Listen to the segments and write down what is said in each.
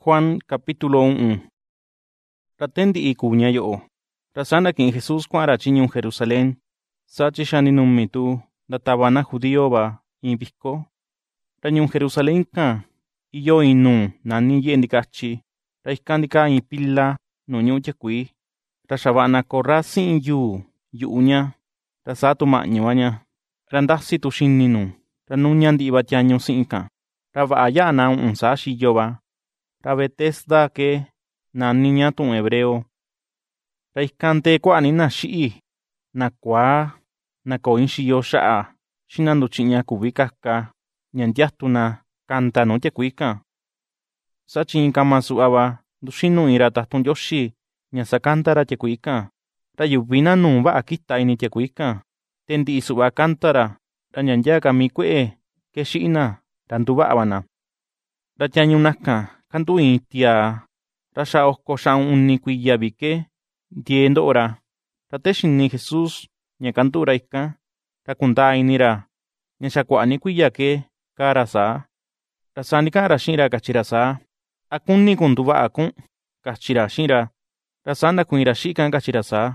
Juan capítulo 1. Ratendi ikuña yo'o. Rasana kin Jesús kuara chiñun Jerusalén. Sachi shaninum mitu databana judío ba inbiko. Rañun Jerusalén ka iyo inun nani yendikachi. Raikandika impilla nuñu yakui. Rashabana korrasin yu'uña. Rasatu ma'ñuaña. Randasi tu shinninu. Ranuñan di batiaño sinka. Ravaya na sashi yoba. Rabetesda ke naniña tun hebreo. Raikante kwa ni na shi'i. Na kwa na koin shiyo sha'a. Shinandu chiña kubikaka. Nyantiastuna kanta no tekuika. Sachin kama su'aba. Dushinu ira tahtun yoshi. Nyasakantara tekuika. Rayubina numba akita ini tekuika. Tendi isuba kantara. Ranyanyaka mikwe. Ke shi'ina. Randuba abana. Rachanyunaka. Kantu intia. Rasha osko shaun unikuya bike. Diendo ora. Rateshini Jesús. Nyakantura ika. Rakunda inira. Nyashakwa nikuya ke. Karasa. Rasanika rashira kachirasa. Akuni kunduba akun. Kachira shira. Rasanda kuira shikan kachirasa.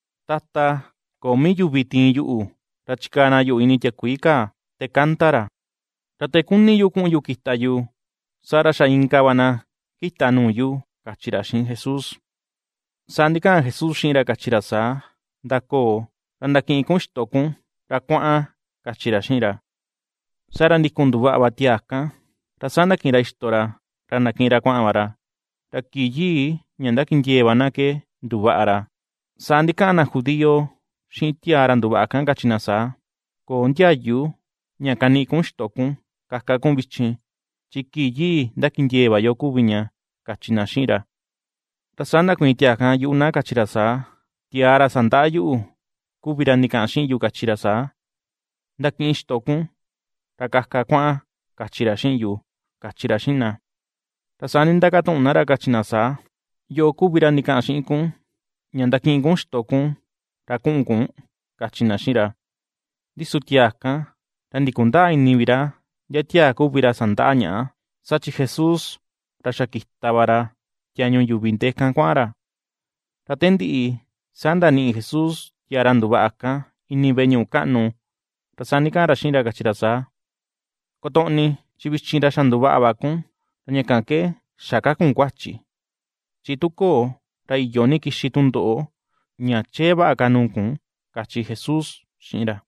Tata. Komi yubitin yu'u. Rachikana yu initia kuika. Te kantara. Ratekuni yukun yukistayu. Sara shainkabana. Kitanuyu. Kachirashin Jesús. Sandika Jesús shira kachirasa. Dako. Randakin kunstokun. Rakwaa. Kachirashira. Sara ndikunduba abatiaka. Rasanda kira istora. Randakin rakwamara. Rakiyi. Nyandakin yebana ke. Dubaara. Sandika na judío. Shintiara ndubakan kachinasa. Konyayu. Nyakani kunstokun. Kakakun bichin. Chikiyi ndakin yeba yokubiña. Kachinashira. Rasanda kuitiakan yuna kachirasa. Tiara sandayu. Kubira nikanshin yu kachirasa. Ndakin ishtokun. Rakakakwa. Kachirashin yu. Kachirashina. Rasani ndakatun nara kachinasa. Yo kubira nikanshin kun. Nyandakin kun shtokun. Rakunkun. Kachinashira. Disutiaka. Randikunda inibira. Yatia kubira sandaña. Sachi Jesús. Rashakistabara. Tiaño yubintekan kwara. Ratendi. Sanda ni Jesús. Yarandubaaka. Inibeñu kanu. Rasanika rashira kachirasa. Kotoni. Chibichira shanduba abakun. Ranyakanke. Shakakun kwachi. Chituko. Raiyoni kishitunto. Nyacheba akanunkun. Kachi Jesús. Shira.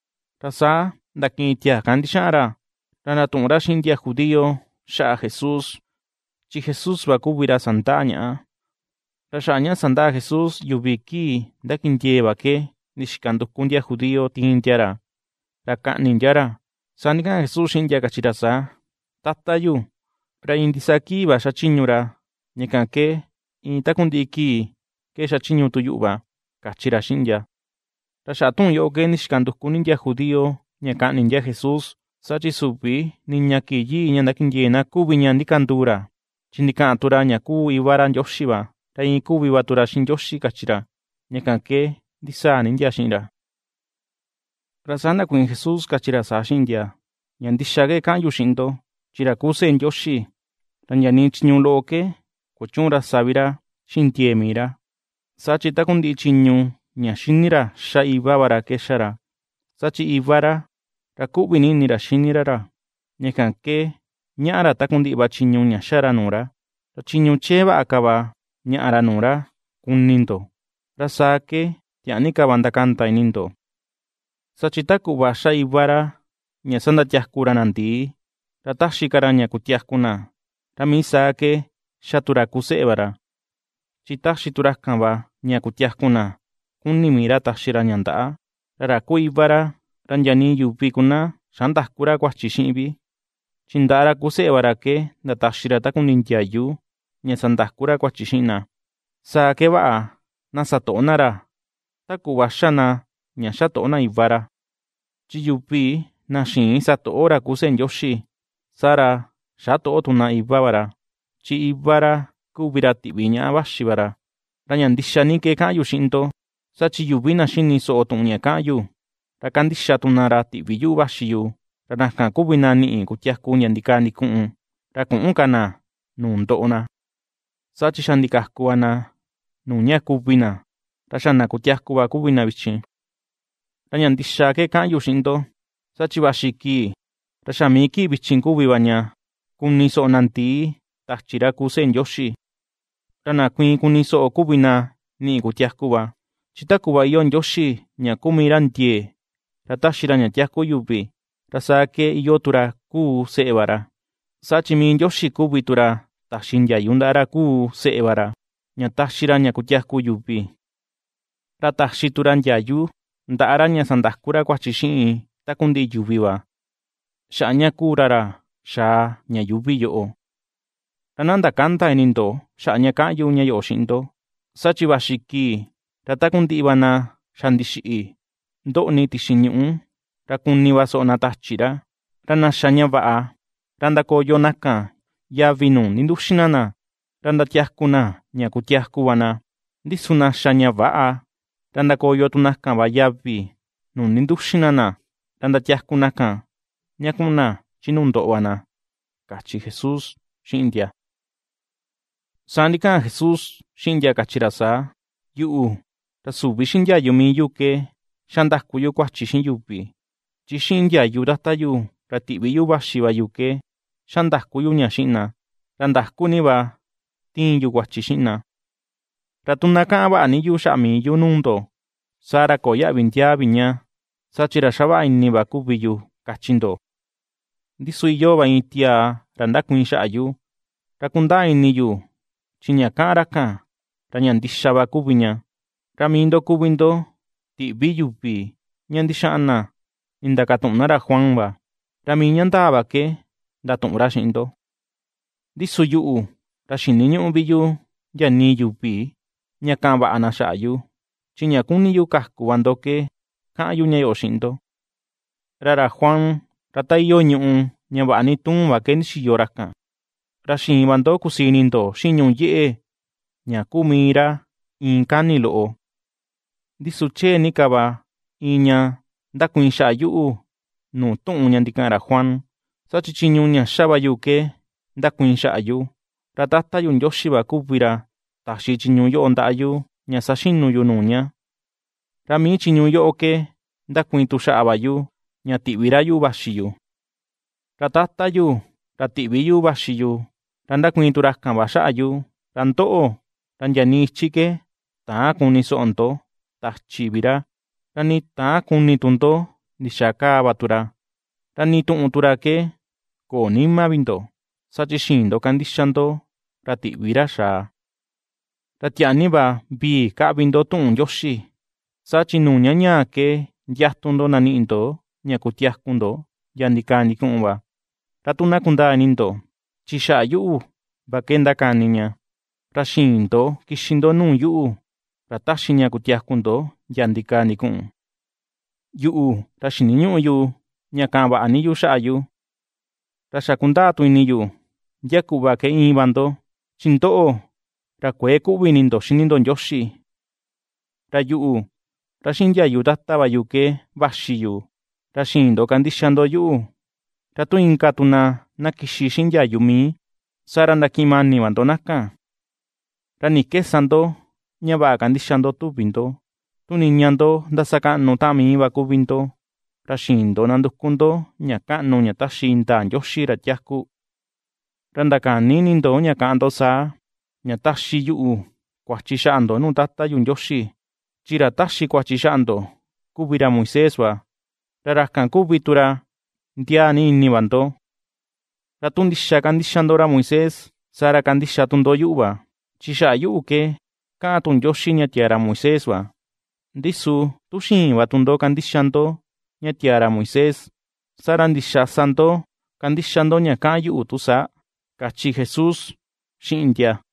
Rasa. Dakin tiakan dishara. Ranatunra shindia judío. Sha Jesús. Chi Jesús bakubira santaña. Rashaña santa Jesús yubiki. Dakin yeba ke. Nishkandukundia judío tintiara. Rakaninjara. Sanika Jesús shindia kachirasa. Tatayu. Raindisaki ba shachinyura. Nyekanke. Intakundiki. Ke shachinyu tuyuba. Kachira shindia. Rashatun yo ke nishkandukunindia judío. Nyakaninja Jesús. Sachi supi. Niñakiyi nyandakin yena kubiña nikandura. Chindikantura nyaku iwaran yoshiba. Rain kubi batura shin yoshi kachira. Nyakanke. Disa ninja shinra. Rasana kuin Jesús kachira sa shindia. Nyandishage kan yushindo. Chirakuse en yoshi. Ranyanin chinyun loke. Kochunra sabira. Shintie mira. Sachi takundi chinyun. Nyashinira. Sha ibabara keshara. Sachi ibara. Rakubini nira shinirara. Nyakanke. Nyara takundi bachinyun nyashara nura. Rachinyun cheba akaba. Nyara nura. Kunnindo. Rasake. Tianika bandakanta inindo. Sachitaku basha ibara. Nyasanda tiaskura nanti. Ratashikara nyakutiaskuna. Ramisake. Shaturakuse ebara. Chitashiturakamba. Nyakutiaskuna. Kunnimira tashira nyantaa. Raraku ibara. Ranjani yupikuna. Shantaskura kwachishibi. Chindara kuse ebarake. Datashirata kunintiayu. Nyasantaskura kwachishina. Saake baa. Nasatonara. Taku bashana. Nyashatona ibara. Chiyupi. Nashin satoora kusen yoshi. Sara. Shatotuna ibabara. Chi ibara. Kubira tibiña bashibara. Ranyandishani ke kayu shinto. Sachi yubi nashini sootunya kayu. Rakandishatunara tibiyu bashiyu. Ranaka kubinani kutiasku nyandikani kun. Rakun kana. nuu ndo'o na. Saa chi xa ndikaku va na nuu ña kuvi na, ra xa nakutiaku va kuvi na vichin. Ra ña ndixa ke ka'an yu xi'in ndo, saa chi vaxi kii, ra xa mii kii vichin kuvi va ña kuni so'o na ndii tachi ra kuu Se'e Ndioxi. Ra na kuiin kuni so'o kuvi na ni'i kutiaku va, chi takuva iyo Ndioxi ña kumi ra ndiee, ra taxi ra ña tiaku yuvi, ra saa ke iyo tu ra kuu se'e va ra. Saa chi mii Ndioxi kuvi tu ra taxi ndiayu nda'a ra kuu se'e va ra, ña taxi ra ña kutiaku yuvi. Ra taxi tu ra ndiayu nda'a ra ña sandaku ra kuachi xi'in taku ndi'i yuvi va, xa'a ña kuu ra xaa ña yuvi yo'o. Ra na ndakanta ini ndo xa'a ña ka'an yu ña yo'o xi'in ndo, saa chi vaxi kii ra taku ndi'i va na xa ndixi'i ndo'ni tixi ñu'ú, ra kuni va so'o na tachi ra naxa ña va'a, ra ndakoyo nakan yavi nuu ninduxin na, ra ndatiaku na ña kutiaku va na, ndisu naxa ña va'a, ra ndakoyo tu nakan va yavi nuu ninduxin na, ra ndatiaku nakan ña ku'un na chi nuu ndo'o va na, kachi Jesús xi'in ntia. Saa ndika'an Jesús xi'in ntia kachi ra saa: ―Yu'u, ra suvi xi'in ndiayu mii yu ke xa ndaku yu kuachi xi'in yuvi, chi xi'in ndiayu Tata yu ra ti'vi yu vaxi va yu ke xa ndaku yu ña xi'in na, ra ndaku ni va tiin yu kuachi xi'in na. Ra tu na ka'an va'a ni yu xa'a mii yu nuu ndo, saa ra ko ya'vi ntiaa vi ña, saa chi ra xa va'a ini va kuvi yu, kachi ndo. Ndisu iyo va in tiaa ra ndakuiin xa'a yu, ra kundaa ini yu chi ña ka'an ra kan, ra ña ndixa va kuvi ña. Ra mii ndo kuvi ndo ti'vi yuvi ña ndixa'an na ni ndakatu'un na ra Juan va, ra mii ña ndaa va ke ndatu'un ra xi'in ndo. Ndisu yu'u ra xini ñu'u vi yu ndianii yuvi ña ka'an va'a na xa'a yu, chi ña kuni yu kaku va ndo ke ka'an yu ña yo'o xi'in ndo. Ra Juan ra ta iyo ñu'u ña va'a ni tuun va ke ndixiyo ra kan. Ra xiin va ndo kusii ini ndo xi'in ñu'u ye'e ña kuu mii ra iin kani lo'o. Ndisu chee ni ka va iin ña ndakuiin xa'a yu'u nuu tu'un ña ndika'an ra Juan, saa chi chiñu ña xa va yu ke ndakuiin xa'a yu, ra Tata yu Ndioxi va kuvi ra taxi chiñu yo'o nda'a yu ña saxinu yu nuu ña. Ra mii chiñu yo'o ke ndakuiin tu xa'a va yu ña ti'vi ra yu vaxi yu. Ra Tata yu ra ti'vi yu vaxi yu, ra ndakuiin tu rakan va xa'a yu, ra ndo'o ra ndiani ichi ke taan kuni so'o ndo tachi vi ra ni taan kuni tu ndo ndixa kaa va tu ra ni tu'un tu ra ke koo nima vi ndo, saa chi xiin ndo kandixa ndo ra ti'vi ra xaa. Ra tia'ni va vii ka'vi ndo tu'un Ndioxi, saa chi nuu ña ñaa ke nyatu ndo nani'i ndo ña kutiaku ndo ya ndikaa ndiku'un va. Ra tu na kundaa ini ndo chi xa'a yu'u va ke ndakani ña, ra xiin ndo kixi ndo nuu yu'u ra taxi ña kutiaku ndo ya ndikaa ndiku'un. Yu'u ra xini ñu'u yu ña ka'an va'a ni yu xa'a yu, ra xa kundaa tu ini yu ndia ku'va ke iin va ndo, chi ndo'o ra kuee ku'vi ini ndo xini ndo Ndioxi. Ra yu'u ra xi'in ndiayu Tata va yu ke vaxi yu, ra xiin ndo kandixa ndo yu'u. Ra tu inka tu na kixi xi'in ndiayu mii, saa ra ndaki'in mani va ndo nakan. Ra ni kesa ndo ña va'a kandixa ndo tuvi ndo, tu niña ndo ndasaka'nu ta'an mii va kuvi ndo, ra xiin ndo nanduku ndo ña ka'nu ña taxi ndaa Ndioxi ra tiaku. Ra ndakani ini ndo ña ka'an ndo saa, ña taxi yu'u kuachi xa'a ndo nuu Tata yu Ndioxi, chi ra taxi kuachi xa'a ndo kuvi ra Moisés va, ra rakan kuvi tu ra ndiaa ni ini va ndo. Ra tu ndixa kandixa ndo ra Moisés, saa ra kandixa tu ndo yu'u va, chi xa'a yu'u ke ka'an tu Ndioxi ña tiaa ra Moisés va. Ndisu tu xiin va tu ndo kandixa ndo ña tiaa ra Moisés, saa ra ndixa sa ndo kandixa ndo ña ka'an yu'u tu saa, kachi Jesús xi'in ntia.